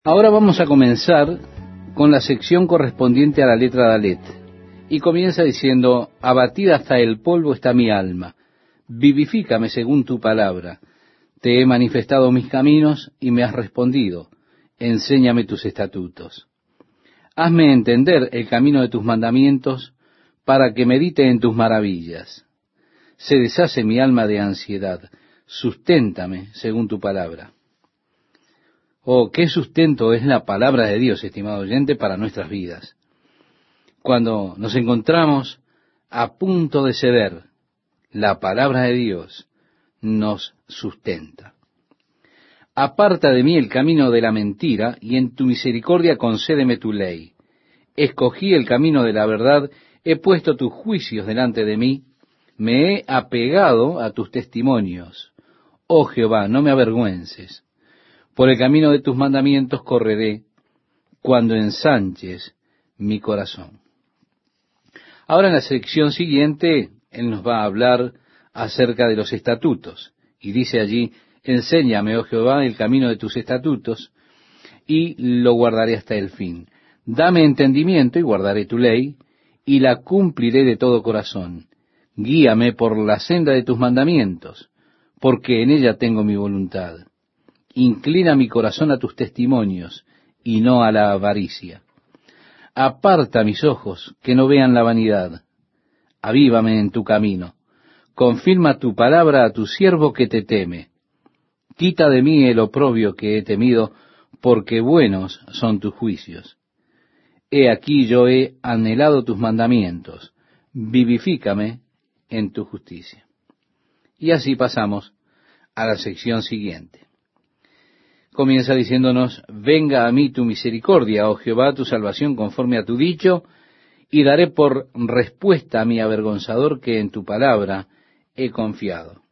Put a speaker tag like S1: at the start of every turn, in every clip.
S1: Ahora vamos a comenzar con la sección correspondiente a la letra Dalet. Y comienza diciendo: abatida hasta el polvo está mi alma, vivifícame según tu palabra. Te he manifestado mis caminos y me has respondido, enséñame tus estatutos. Hazme entender el camino de tus mandamientos, para que medite en tus maravillas. Se deshace mi alma de ansiedad, susténtame según tu palabra. Oh, qué sustento es la palabra de Dios, estimado oyente, para nuestras vidas. Cuando nos encontramos a punto de ceder, la palabra de Dios nos sustenta. Aparta de mí el camino de la mentira, y en tu misericordia concédeme tu ley. Escogí el camino de la verdad, he puesto tus juicios delante de mí, me he apegado a tus testimonios. Oh Jehová, no me avergüences. Por el camino de tus mandamientos correré, cuando ensanches mi corazón. Ahora en la sección siguiente, él nos va a hablar acerca de los estatutos. Y dice allí: enséñame, oh Jehová, el camino de tus estatutos, y lo guardaré hasta el fin. Dame entendimiento, y guardaré tu ley, y la cumpliré de todo corazón. Guíame por la senda de tus mandamientos, porque en ella tengo mi voluntad. Inclina mi corazón a tus testimonios, y no a la avaricia. Aparta mis ojos, que no vean la vanidad. Avívame en tu camino. Confirma tu palabra a tu siervo que te teme. Quita de mí el oprobio que he temido, porque buenos son tus juicios. He aquí yo he anhelado tus mandamientos. Vivifícame en tu justicia. Y así pasamos a la sección siguiente. Comienza diciéndonos: venga a mí tu misericordia, oh Jehová, tu salvación conforme a tu dicho, y daré por respuesta a mi avergonzador que en tu palabra he confiado.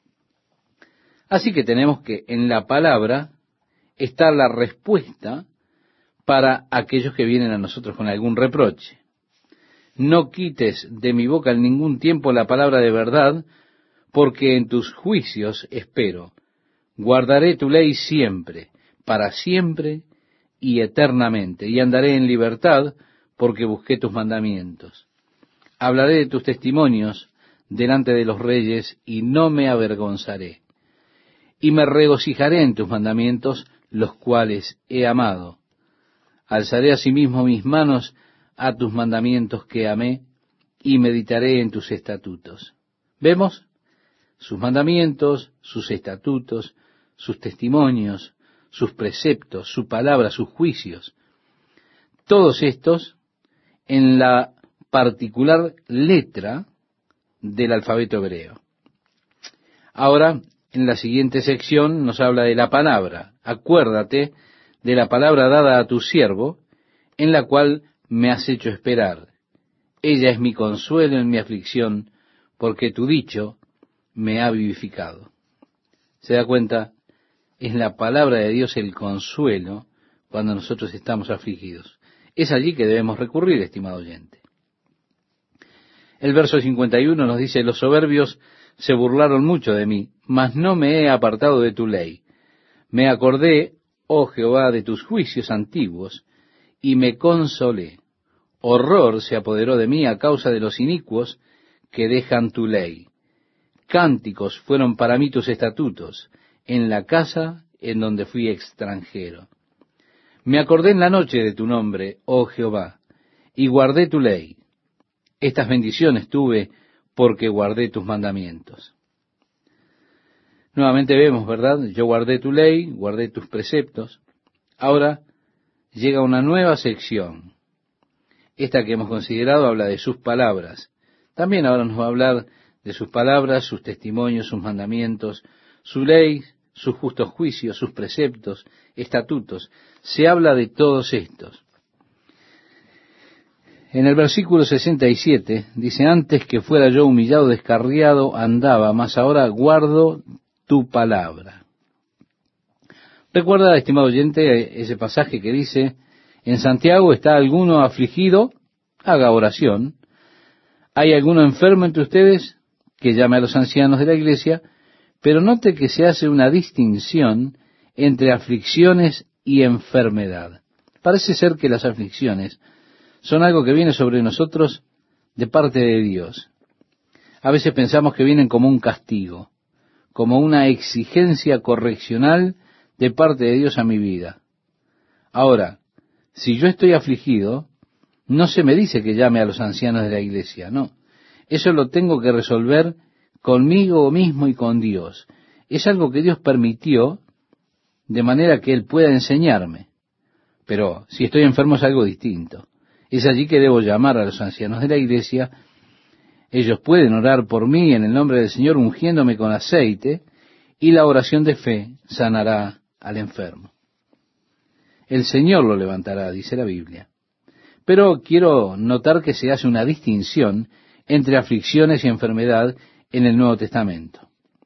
S1: Así que tenemos que en la palabra está la respuesta para aquellos que vienen a nosotros con algún reproche. No quites de mi boca en ningún tiempo la palabra de verdad, porque en tus juicios espero. Guardaré tu ley siempre, para siempre y eternamente, y andaré en libertad, porque busqué tus mandamientos. Hablaré de tus testimonios delante de los reyes, y no me avergonzaré. Y me regocijaré en tus mandamientos, los cuales he amado. Alzaré asimismo mis manos a tus mandamientos que amé, y meditaré en tus estatutos. ¿Vemos? Sus mandamientos, sus estatutos, sus testimonios, sus preceptos, su palabra, sus juicios. Todos estos en la particular letra del alfabeto hebreo. Ahora, en la siguiente sección nos habla de la palabra. Acuérdate de la palabra dada a tu siervo, en la cual me has hecho esperar. Ella es mi consuelo en mi aflicción, porque tu dicho me ha vivificado. ¿Se da cuenta? Es la palabra de Dios el consuelo cuando nosotros estamos afligidos. Es allí que debemos recurrir, estimado oyente. El verso 51 nos dice: los soberbios se burlaron mucho de mí, mas no me he apartado de tu ley. Me acordé, oh Jehová, de tus juicios antiguos, y me consolé. Horror se apoderó de mí a causa de los inicuos que dejan tu ley. Cánticos fueron para mí tus estatutos, en la casa en donde fui extranjero. Me acordé en la noche de tu nombre, oh Jehová, y guardé tu ley. Estas bendiciones tuve porque guardé tus mandamientos. Nuevamente vemos, ¿verdad? Yo guardé tu ley, guardé tus preceptos. Ahora llega una nueva sección. Esta que hemos considerado habla de sus palabras. También ahora nos va a hablar de sus palabras, sus testimonios, sus mandamientos, su ley, sus justos juicios, sus preceptos, estatutos. Se habla de todos estos. En el versículo 67 dice: antes que fuera yo humillado, descarriado, andaba, mas ahora guardo tu palabra. Recuerda, estimado oyente, ese pasaje que dice: en Santiago, ¿está alguno afligido? Haga oración. ¿Hay alguno enfermo entre ustedes? Que llame a los ancianos de la iglesia. Pero note que se hace una distinción entre aflicciones y enfermedad. Parece ser que las aflicciones son algo que viene sobre nosotros de parte de Dios. A veces pensamos que vienen como un castigo, como una exigencia correccional de parte de Dios a mi vida. Ahora, si yo estoy afligido, no se me dice que llame a los ancianos de la iglesia, no. Eso lo tengo que resolver conmigo mismo y con Dios. Es algo que Dios permitió de manera que Él pueda enseñarme. Pero si estoy enfermo es algo distinto. Es allí que debo llamar a los ancianos de la iglesia. Ellos pueden orar por mí en el nombre del Señor ungiéndome con aceite, y la oración de fe sanará al enfermo. El Señor lo levantará, dice la Biblia. Pero quiero notar que se hace una distinción entre aflicciones y enfermedad en el Nuevo Testamento.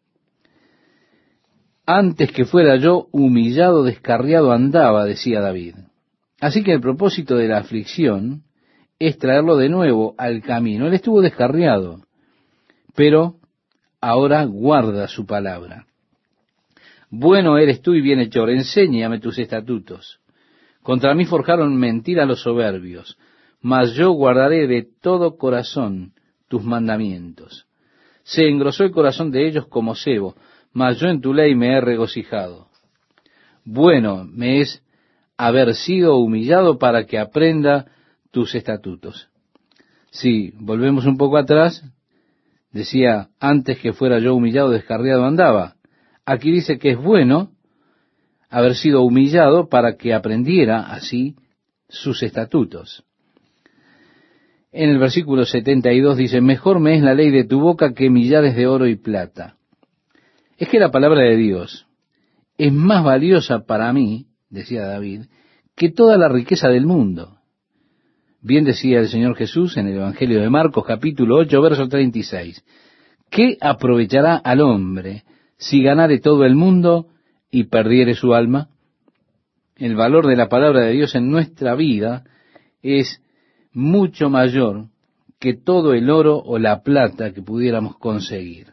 S1: Antes que fuera yo humillado, descarriado andaba, decía David. Así que el propósito de la aflicción es traerlo de nuevo al camino. Él estuvo descarriado, pero ahora guarda su palabra. Bueno eres tú y bienhechor, enséñame tus estatutos. Contra mí forjaron mentira los soberbios, mas yo guardaré de todo corazón tus mandamientos. Se engrosó el corazón de ellos como sebo, mas yo en tu ley me he regocijado. Bueno me es haber sido humillado para que aprenda tus estatutos. Si volvemos un poco atrás, decía, antes que fuera yo humillado, descarriado andaba. Aquí dice que es bueno haber sido humillado para que aprendiera así sus estatutos. En el versículo 72 dice, mejor me es la ley de tu boca que millares de oro y plata. Es que la palabra de Dios es más valiosa para mí, decía David, que toda la riqueza del mundo. Bien decía el Señor Jesús en el Evangelio de Marcos, capítulo 8, verso 36. ¿Qué aprovechará al hombre si ganare todo el mundo y perdiere su alma? El valor de la palabra de Dios en nuestra vida es mucho mayor que todo el oro o la plata que pudiéramos conseguir.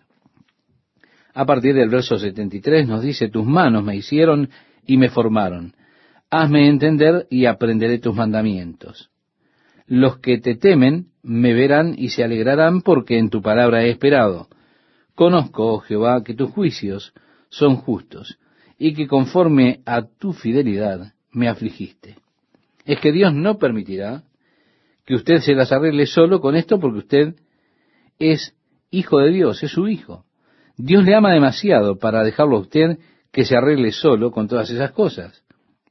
S1: A partir del verso 73 nos dice, tus manos me hicieron y me formaron. Hazme entender y aprenderé tus mandamientos. Los que te temen me verán y se alegrarán porque en tu palabra he esperado. Conozco, oh Jehová, que tus juicios son justos y que conforme a tu fidelidad me afligiste. Es que Dios no permitirá que usted se las arregle solo con esto porque usted es hijo de Dios, es su hijo. Dios le ama demasiado para dejarlo a usted que se arregle solo con todas esas cosas.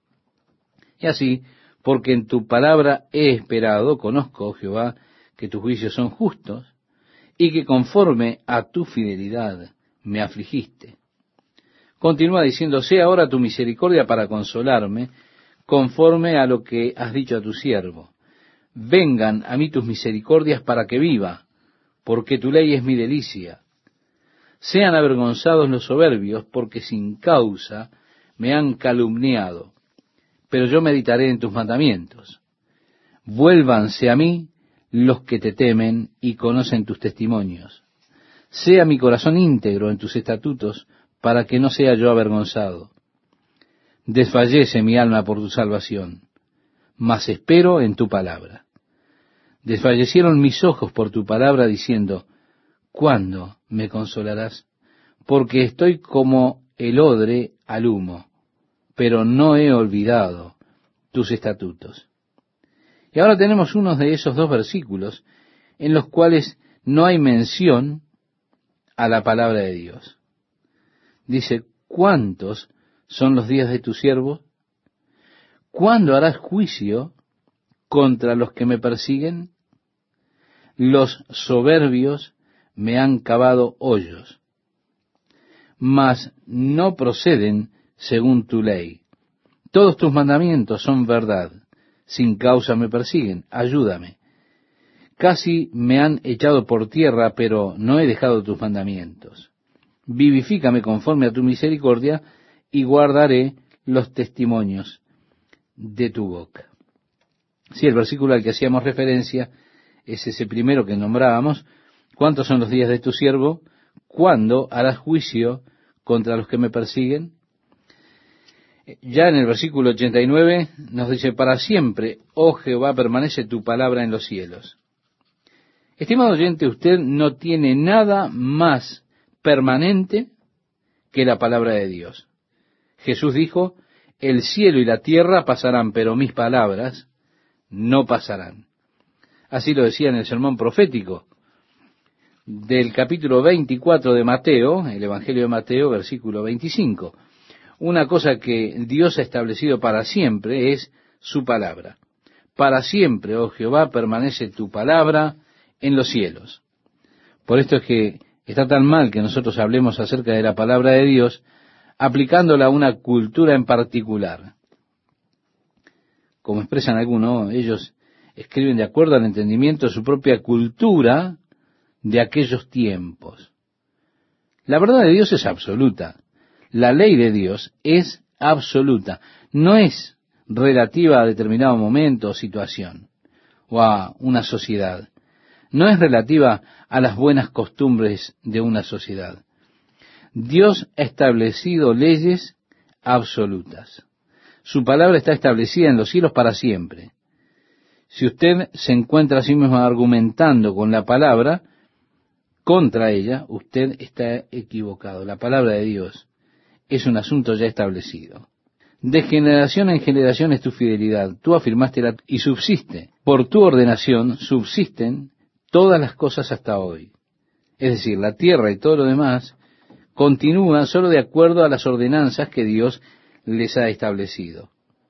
S1: Y así, porque en tu palabra he esperado, conozco, oh Jehová, que tus juicios son justos y que conforme a tu fidelidad me afligiste. Continúa diciendo, sea ahora tu misericordia para consolarme, conforme a lo que has dicho a tu siervo. Vengan a mí tus misericordias para que viva, porque tu ley es mi delicia. Sean avergonzados los soberbios, porque sin causa me han calumniado, pero yo meditaré en tus mandamientos. Vuélvanse a mí los que te temen y conocen tus testimonios. Sea mi corazón íntegro en tus estatutos, para que no sea yo avergonzado. Desfallece mi alma por tu salvación, mas espero en tu palabra. Desfallecieron mis ojos por tu palabra, diciendo, ¿cuándo me consolarás? Porque estoy como el odre al humo, pero no he olvidado tus estatutos. Y ahora tenemos uno de esos dos versículos en los cuales no hay mención a la palabra de Dios. Dice, ¿cuántos son los días de tu siervo? ¿Cuándo harás juicio contra los que me persiguen? Los soberbios me han cavado hoyos, mas no proceden según tu ley. Todos tus mandamientos son verdad. Sin causa me persiguen. Ayúdame. Casi me han echado por tierra, pero no he dejado tus mandamientos. Vivifícame conforme a tu misericordia y guardaré los testimonios de tu boca. Sí, el versículo al que hacíamos referencia es ese primero que nombrábamos. ¿Cuántos son los días de tu siervo? ¿Cuándo harás juicio contra los que me persiguen? Ya en el versículo 89 nos dice, para siempre, oh Jehová, permanece tu palabra en los cielos. Estimado oyente, usted no tiene nada más permanente que la palabra de Dios. Jesús dijo, el cielo y la tierra pasarán, pero mis palabras no pasarán. Así lo decía en el sermón profético del capítulo 24 de Mateo, el Evangelio de Mateo, versículo 25. Una cosa que Dios ha establecido para siempre es su palabra. Para siempre, oh Jehová, permanece tu palabra en los cielos. Por esto es que está tan mal que nosotros hablemos acerca de la palabra de Dios aplicándola a una cultura en particular. Como expresan algunos, ellos escriben de acuerdo al entendimiento de su propia cultura de aquellos tiempos. La verdad de Dios es absoluta. La ley de Dios es absoluta. No es relativa a determinado momento o situación o a una sociedad. No es relativa a las buenas costumbres de una sociedad. Dios ha establecido leyes absolutas. Su palabra está establecida en los cielos para siempre. Si usted se encuentra a sí mismo argumentando con la palabra, contra ella, usted está equivocado. La palabra de Dios es un asunto ya establecido. De generación en generación es tu fidelidad. Tú afirmaste y subsiste. Por tu ordenación subsisten todas las cosas hasta hoy. Es decir, la tierra y todo lo demás continúan solo de acuerdo a las ordenanzas que Dios les ha establecido.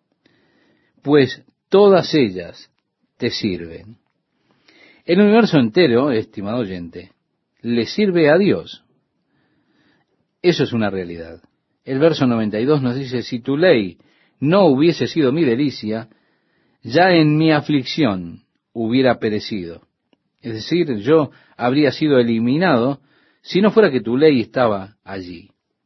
S1: Pues todas ellas te sirven. El universo entero, estimado oyente, le sirve a Dios. Eso es una realidad. El verso 92 nos dice, si tu ley no hubiese sido mi delicia, ya en mi aflicción hubiera perecido. Es decir, yo habría sido eliminado si no fuera que tu ley estaba allí.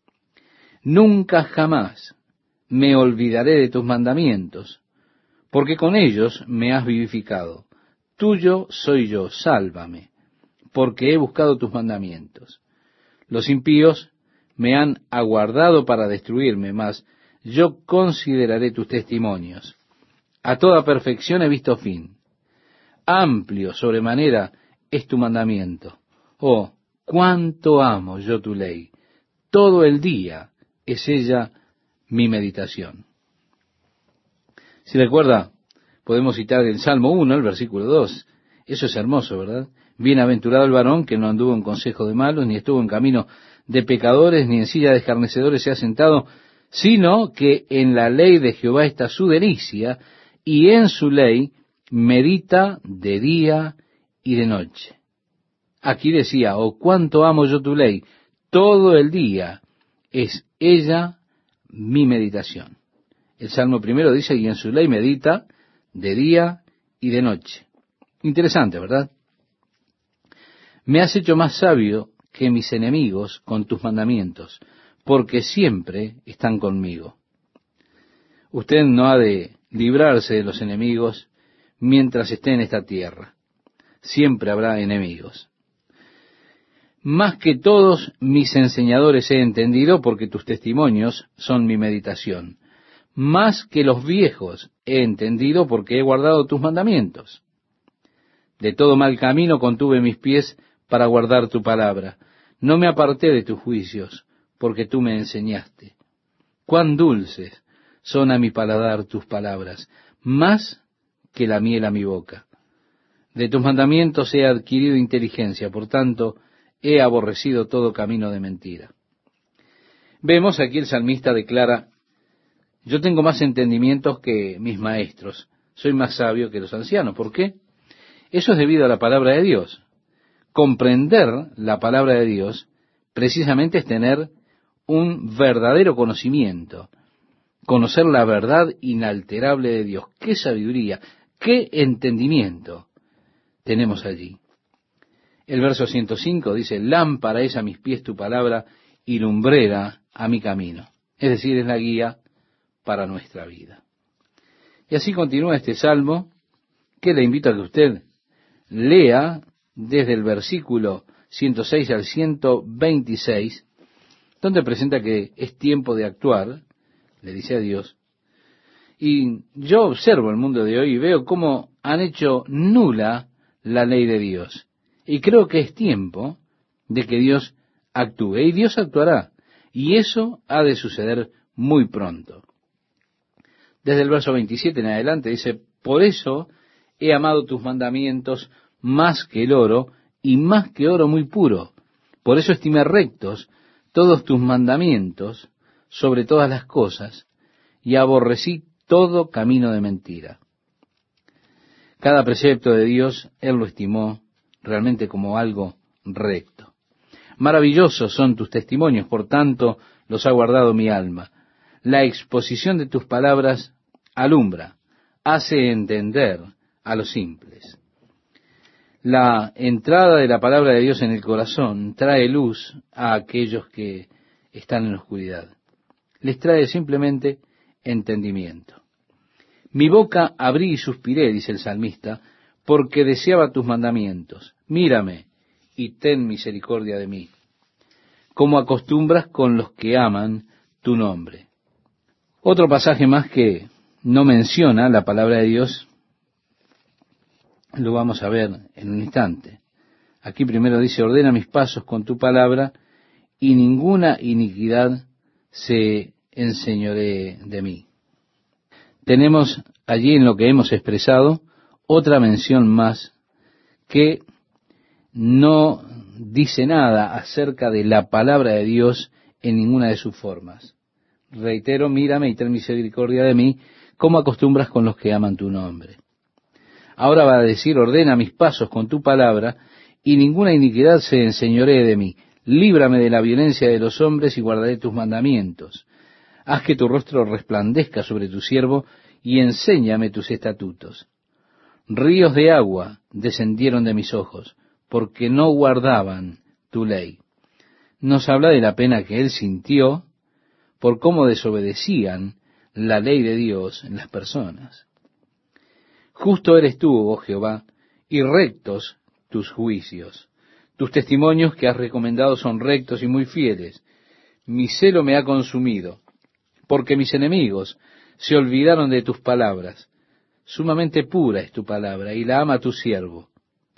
S1: Nunca jamás me olvidaré de tus mandamientos, porque con ellos me has vivificado. Tuyo soy yo, sálvame, porque he buscado tus mandamientos. Los impíos me han aguardado para destruirme, mas yo consideraré tus testimonios. A toda perfección he visto fin. Amplio sobremanera es tu mandamiento. Oh, cuánto amo yo tu ley. Todo el día es ella mi meditación. Si recuerda, podemos citar el Salmo 1, el versículo 2. Eso es hermoso, ¿verdad? Bienaventurado el varón que no anduvo en consejo de malos, ni estuvo en camino de pecadores, ni en silla de escarnecedores se ha sentado, sino que en la ley de Jehová está su delicia, y en su ley medita de día y de noche. Aquí decía, oh, cuánto amo yo tu ley, todo el día es ella mi meditación. El Salmo primero dice, y en su ley medita de día y de noche. Interesante, ¿verdad? Me has hecho más sabio que mis enemigos con tus mandamientos, porque siempre están conmigo. Usted no ha de librarse de los enemigos mientras esté en esta tierra. Siempre habrá enemigos. Más que todos mis enseñadores he entendido, porque tus testimonios son mi meditación. Más que los viejos he entendido, porque he guardado tus mandamientos. De todo mal camino contuve mis pies para guardar tu palabra. No me aparté de tus juicios, porque tú me enseñaste. Cuán dulces son a mi paladar tus palabras, más que la miel a mi boca. De tus mandamientos he adquirido inteligencia, por tanto, he aborrecido todo camino de mentira. Vemos aquí el salmista declara, yo tengo más entendimientos que mis maestros, soy más sabio que los ancianos. ¿Por qué? Eso es debido a la palabra de Dios. Comprender la palabra de Dios precisamente es tener un verdadero conocimiento, conocer la verdad inalterable de Dios. ¡Qué sabiduría! ¡Qué entendimiento tenemos allí! El verso 105 dice, lámpara es a mis pies tu palabra y lumbrera a mi camino. Es decir, es la guía para nuestra vida. Y así continúa este salmo, que le invito a que usted lea desde el versículo 106 al 126, donde presenta que es tiempo de actuar, le dice a Dios. Y yo observo el mundo de hoy y veo cómo han hecho nula la ley de Dios. Y creo que es tiempo de que Dios actúe. Y Dios actuará. Y eso ha de suceder muy pronto. Desde el verso 27 en adelante dice, por eso he amado tus mandamientos más que el oro y más que oro muy puro. Por eso estimé rectos todos tus mandamientos sobre todas las cosas y aborrecí todo camino de mentira. Cada precepto de Dios, Él lo estimó realmente como algo recto. Maravillosos son tus testimonios, por tanto los ha guardado mi alma. La exposición de tus palabras alumbra, hace entender a los simples. La entrada de la palabra de Dios en el corazón trae luz a aquellos que están en la oscuridad. Les trae simplemente entendimiento. Mi boca abrí y suspiré, dice el salmista, porque deseaba tus mandamientos. Mírame y ten misericordia de mí, como acostumbras con los que aman tu nombre. Otro pasaje más que no menciona la palabra de Dios, lo vamos a ver en un instante. Aquí primero dice, ordena mis pasos con tu palabra, y ninguna iniquidad se enseñoree de mí. Tenemos allí en lo que hemos expresado otra mención más que no dice nada acerca de la palabra de Dios en ninguna de sus formas. Reitero, mírame y ten misericordia de mí, como acostumbras con los que aman tu nombre. Ahora va a decir, ordena mis pasos con tu palabra, y ninguna iniquidad se enseñoree de mí. Líbrame de la violencia de los hombres y guardaré tus mandamientos. Haz que tu rostro resplandezca sobre tu siervo y enséñame tus estatutos. Ríos de agua descendieron de mis ojos, porque no guardaban tu ley. Nos habla de la pena que él sintió por cómo desobedecían la ley de Dios en las personas. Justo eres tú, oh Jehová, y rectos tus juicios. Tus testimonios que has recomendado son rectos y muy fieles. Mi celo me ha consumido, porque mis enemigos se olvidaron de tus palabras. Sumamente pura es tu palabra, y la ama tu siervo.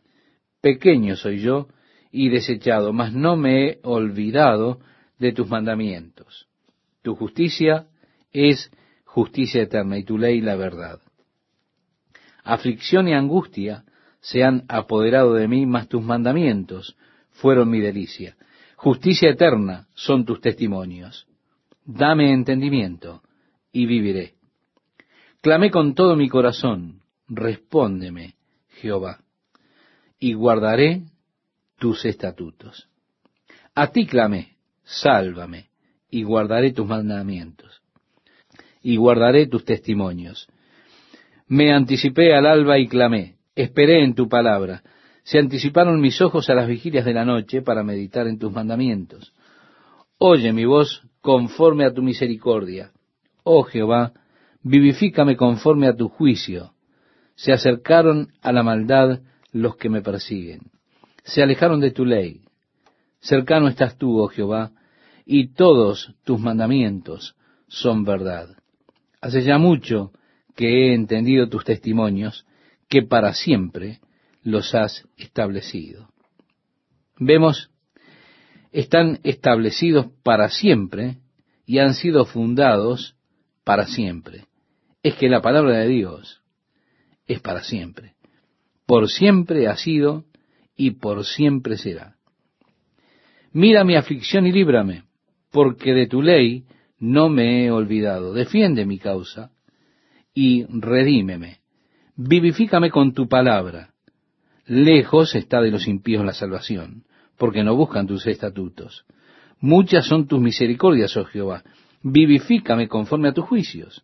S1: Pequeño soy yo y desechado, mas no me he olvidado de tus mandamientos. Tu justicia es justicia eterna, y tu ley la verdad. Aflicción y angustia se han apoderado de mí, mas tus mandamientos fueron mi delicia. Justicia eterna son tus testimonios. Dame entendimiento y viviré. Clamé con todo mi corazón, respóndeme, Jehová, y guardaré tus estatutos. A ti clamé, sálvame, y guardaré tus mandamientos, y guardaré tus testimonios. Me anticipé al alba y clamé, esperé en tu palabra. Se anticiparon mis ojos a las vigilias de la noche para meditar en tus mandamientos. Oye mi voz conforme a tu misericordia. Oh Jehová, vivifícame conforme a tu juicio. Se acercaron a la maldad los que me persiguen. Se alejaron de tu ley. Cercano estás tú, oh Jehová, y todos tus mandamientos son verdad. Hace ya mucho que he entendido tus testimonios, que para siempre los has establecido. Vemos, están establecidos para siempre y han sido fundados para siempre. Es que la palabra de Dios es para siempre. Por siempre ha sido y por siempre será. Mira mi aflicción y líbrame, porque de tu ley no me he olvidado. Defiende mi causa y redímeme. Vivifícame con tu palabra. Lejos está de los impíos la salvación, porque no buscan tus estatutos. Muchas son tus misericordias, oh Jehová. Vivifícame conforme a tus juicios.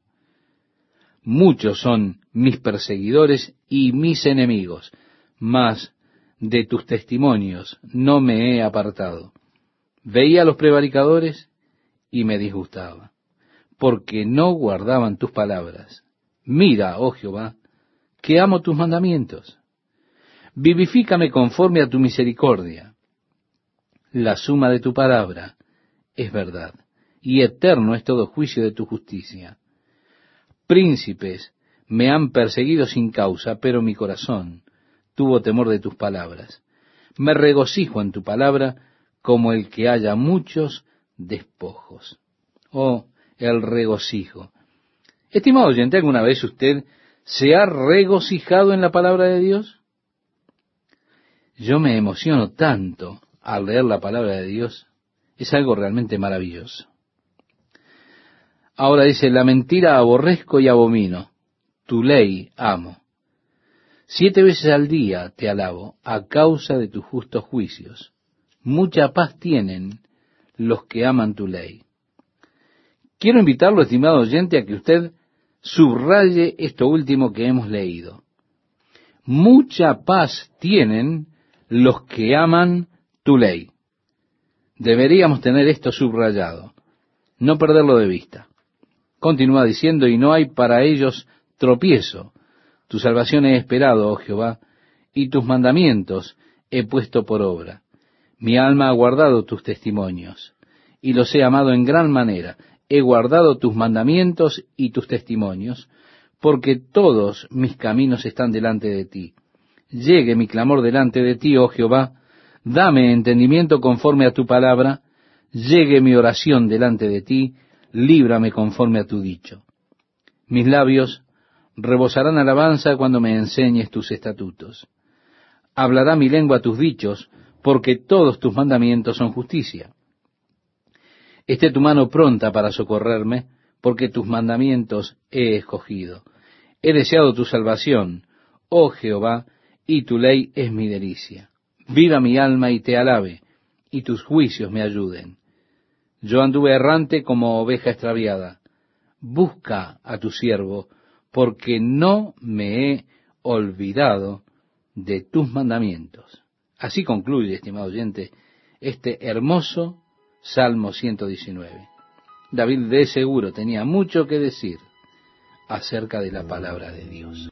S1: Muchos son mis perseguidores y mis enemigos, mas de tus testimonios no me he apartado. Veía a los prevaricadores y me disgustaba, porque no guardaban tus palabras. Mira, oh Jehová, que amo tus mandamientos. Vivifícame conforme a tu misericordia. La suma de tu palabra es verdad, y eterno es todo juicio de tu justicia. Príncipes me han perseguido sin causa, pero mi corazón tuvo temor de tus palabras. Me regocijo en tu palabra como el que haya muchos despojos. Oh, el regocijo. Estimado oyente, ¿alguna vez usted se ha regocijado en la palabra de Dios? Yo me emociono tanto al leer la palabra de Dios. Es algo realmente maravilloso. Ahora dice, la mentira aborrezco y abomino, tu ley amo. 7 veces al día te alabo a causa de tus justos juicios. Mucha paz tienen los que aman tu ley. Quiero invitarlo, estimado oyente, a que usted subraye esto último que hemos leído. Mucha paz tienen los que aman tu ley. Deberíamos tener esto subrayado, no perderlo de vista. Continúa diciendo, y no hay para ellos tropiezo. Tu salvación he esperado, oh Jehová, y tus mandamientos he puesto por obra. Mi alma ha guardado tus testimonios, y los he amado en gran manera. He guardado tus mandamientos y tus testimonios, porque todos mis caminos están delante de ti. Llegue mi clamor delante de ti, oh Jehová, dame entendimiento conforme a tu palabra, llegue mi oración delante de ti, líbrame conforme a tu dicho. Mis labios rebosarán alabanza cuando me enseñes tus estatutos. Hablará mi lengua tus dichos, porque todos tus mandamientos son justicia. Esté tu mano pronta para socorrerme, porque tus mandamientos he escogido. He deseado tu salvación, oh Jehová, y tu ley es mi delicia. Viva mi alma y te alabe, y tus juicios me ayuden. Yo anduve errante como oveja extraviada. Busca a tu siervo, porque no me he olvidado de tus mandamientos. Así concluye, estimado oyente, este hermoso Salmo 119. David de seguro tenía mucho que decir acerca de la palabra de Dios.